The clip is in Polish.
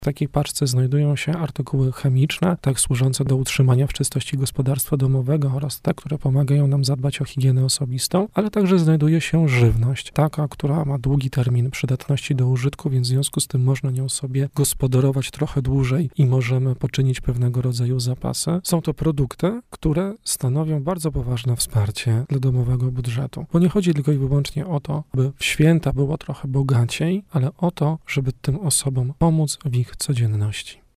W takiej paczce znajdują się artykuły chemiczne, tak służące do utrzymania w czystości gospodarstwa domowego oraz te, które pomagają nam zadbać o higienę osobistą, ale także znajduje się żywność, taka, która ma długi termin przydatności do użytku, więc w związku z tym można nią sobie gospodarować trochę dłużej i możemy poczynić pewnego rodzaju zapasy. Są to produkty, które stanowią bardzo poważne wsparcie dla domowego budżetu, bo nie chodzi tylko i wyłącznie o to, by w święta było trochę bogaciej, ale o to, żeby tym osobom pomóc w ich codzienności.